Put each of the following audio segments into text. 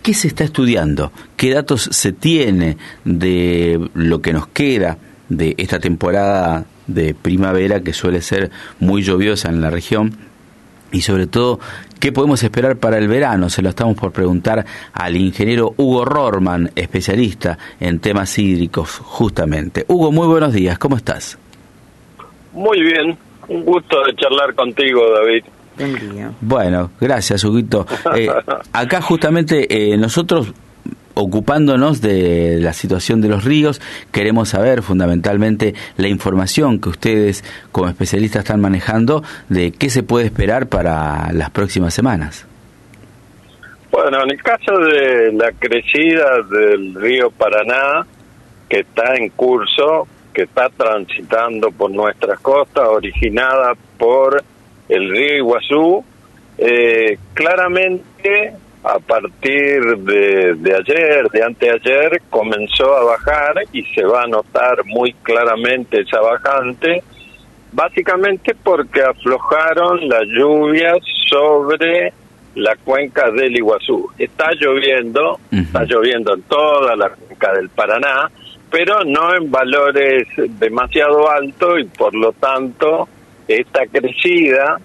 ¿qué se está estudiando? ¿Qué datos se tiene de lo que nos queda de esta temporada de primavera que suele ser muy lluviosa en la región? Y sobre todo, ¿qué podemos esperar para el verano? Se lo estamos por preguntar al ingeniero Hugo Rorman, especialista en temas hídricos, justamente. Hugo, muy buenos días, ¿cómo estás? Muy bien, un gusto de charlar contigo, David. Buen día. Bueno, gracias, Huguito. Acá justamente nosotros, ocupándonos de la situación de los ríos, queremos saber fundamentalmente la información que ustedes como especialistas están manejando de qué se puede esperar para las próximas semanas. Bueno, en el caso de la crecida del río Paraná, que está en curso, que está transitando por nuestras costas, originada por el río Iguazú, claramente a partir de ayer, de anteayer, comenzó a bajar y se va a notar muy claramente esa bajante, básicamente porque aflojaron las lluvias sobre la cuenca del Iguazú. Está lloviendo en toda la cuenca del Paraná, pero no en valores demasiado altos y por lo tanto esta crecida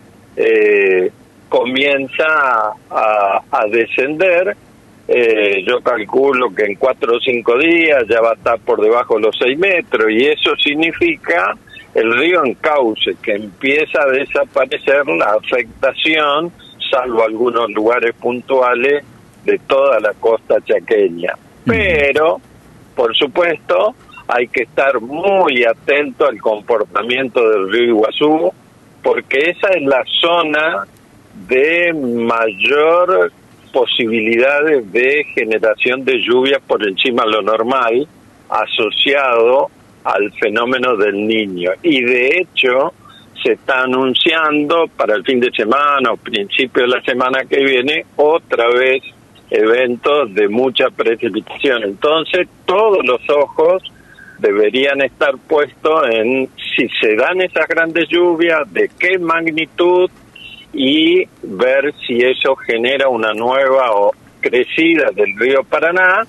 comienza a descender. Yo calculo que en 4 o 5 días ya va a estar por debajo de los 6 metros y eso significa el río en cauce, que empieza a desaparecer la afectación, salvo algunos lugares puntuales de toda la costa chaqueña. Pero, por supuesto, hay que estar muy atento al comportamiento del río Iguazú, porque esa es la zona de mayor posibilidades de generación de lluvia por encima de lo normal, asociado al fenómeno del Niño. Y de hecho, se está anunciando para el fin de semana o principio de la semana que viene, otra vez eventos de mucha precipitación. Entonces, todos los ojos deberían estar puestos en si se dan esas grandes lluvias, de qué magnitud, y ver si eso genera una nueva crecida del río Paraná,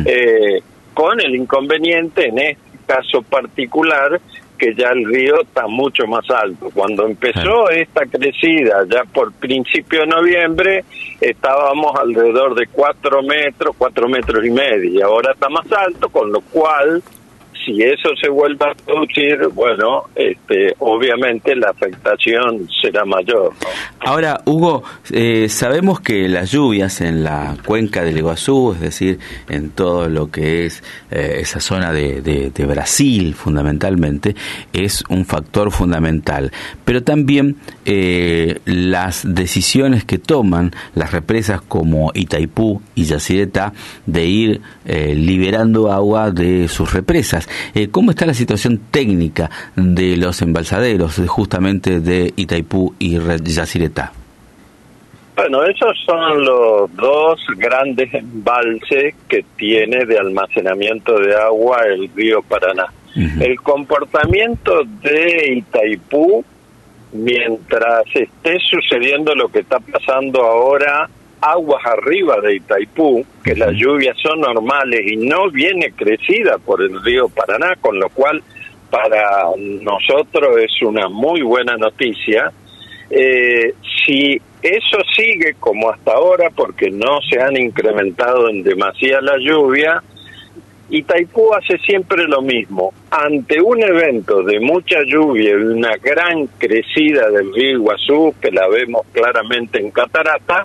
con el inconveniente, en este caso particular, que ya el río está mucho más alto. Cuando empezó esta crecida, ya por principio de noviembre, estábamos alrededor de 4 metros, 4 metros y medio, y ahora está más alto, con lo cual, si eso se vuelve a producir, bueno, obviamente la afectación será mayor, ¿no? Ahora, Hugo, sabemos que las lluvias en la cuenca del Iguazú, es decir, en todo lo que es esa zona de Brasil, fundamentalmente, es un factor fundamental. Pero también las decisiones que toman las represas como Itaipú y Yacyretá de ir liberando agua de sus represas. ¿Cómo está la situación técnica de los embalsaderos, justamente de Itaipú y Yacyretá? Bueno, esos son los dos grandes embalses que tiene de almacenamiento de agua el río Paraná. El comportamiento de Itaipú, mientras esté sucediendo lo que está pasando ahora, aguas arriba de Itaipú, que las lluvias son normales y no viene crecida por el río Paraná, con lo cual para nosotros es una muy buena noticia. Si eso sigue como hasta ahora, porque no se han incrementado en demasía la lluvia, Itaipú hace siempre lo mismo. Ante un evento de mucha lluvia y una gran crecida del río Iguazú, que la vemos claramente en Catarata,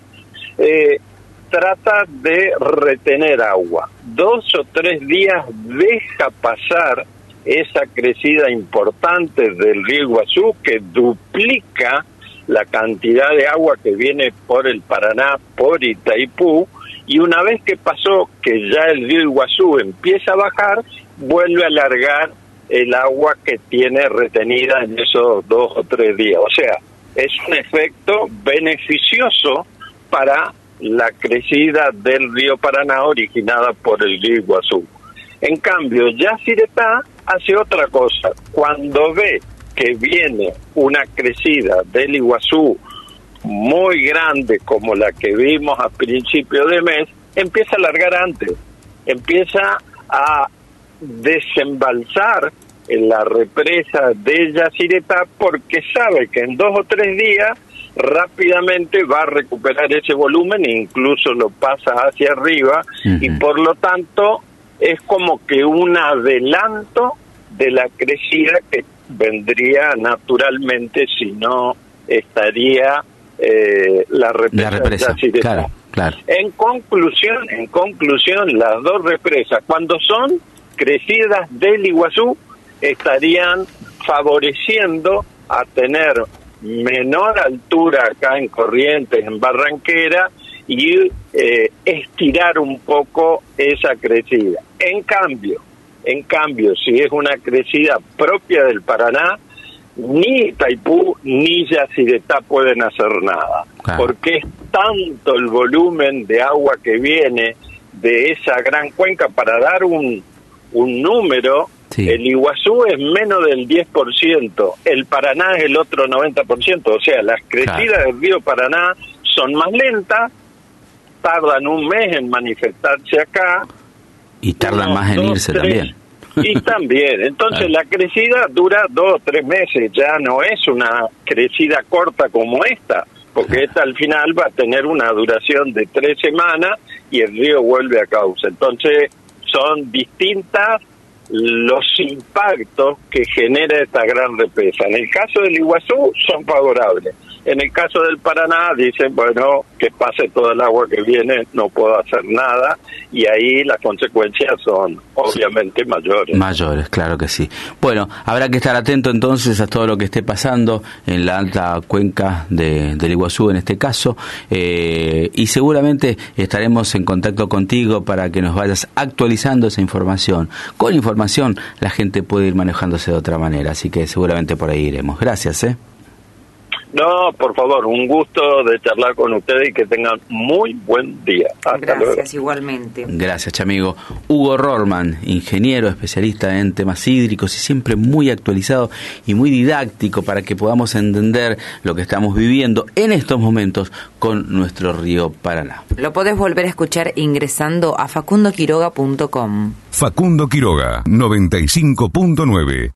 trata de retener agua. 2 o 3 días deja pasar esa crecida importante del río Iguazú, que duplica la cantidad de agua que viene por el Paraná, por Itaipú, y una vez que pasó, que ya el río Iguazú empieza a bajar, vuelve a alargar el agua que tiene retenida en esos 2 o 3 días. O sea, es un efecto beneficioso para la crecida del río Paraná originada por el río Iguazú. En cambio, Yacyretá hace otra cosa. Cuando ve que viene una crecida del Iguazú muy grande como la que vimos a principio de mes, empieza a largar antes, empieza a desembalsar en la represa de Yacyretá porque sabe que en 2 o 3 días rápidamente va a recuperar ese volumen e incluso lo pasa hacia arriba, y por lo tanto es como que un adelanto de la crecida que vendría naturalmente, si no estaría la represa de Yacyretá. Claro. En conclusión, las 2 represas, cuando son crecidas del Iguazú, estarían favoreciendo a tener menor altura acá en Corrientes, en Barranquera, y estirar un poco esa crecida. En cambio, si es una crecida propia del Paraná, ni Itaipú ni Yacyretá pueden hacer nada, porque es tanto el volumen de agua que viene de esa gran cuenca. Para dar un número, el Iguazú es menos del 10%, el Paraná es el otro 90%, o sea, las crecidas del río Paraná son más lentas, tardan un mes en manifestarse acá. Y tardan más en irse también. Y también, entonces la crecida dura 2 o 3 meses, ya no es una crecida corta como esta, porque esta al final va a tener una duración de 3 semanas y el río vuelve a cauce. Entonces son distintas los impactos que genera esta gran represa. En el caso del Iguazú son favorables. En el caso del Paraná dicen, bueno, que pase todo el agua que viene, no puedo hacer nada, y ahí las consecuencias son obviamente mayores. Mayores, claro que sí. Bueno, habrá que estar atento entonces a todo lo que esté pasando en la alta cuenca del Iguazú en este caso, y seguramente estaremos en contacto contigo para que nos vayas actualizando esa información. Con información la gente puede ir manejándose de otra manera, así que seguramente por ahí iremos. Gracias, No, por favor, un gusto de charlar con ustedes y que tengan muy buen día. Hasta luego. Gracias, igualmente. Gracias, Chamigo. Hugo Rorman, ingeniero, especialista en temas hídricos y siempre muy actualizado y muy didáctico para que podamos entender lo que estamos viviendo en estos momentos con nuestro río Paraná. Lo podés volver a escuchar ingresando a facundoquiroga.com. Facundo Quiroga, 95.9.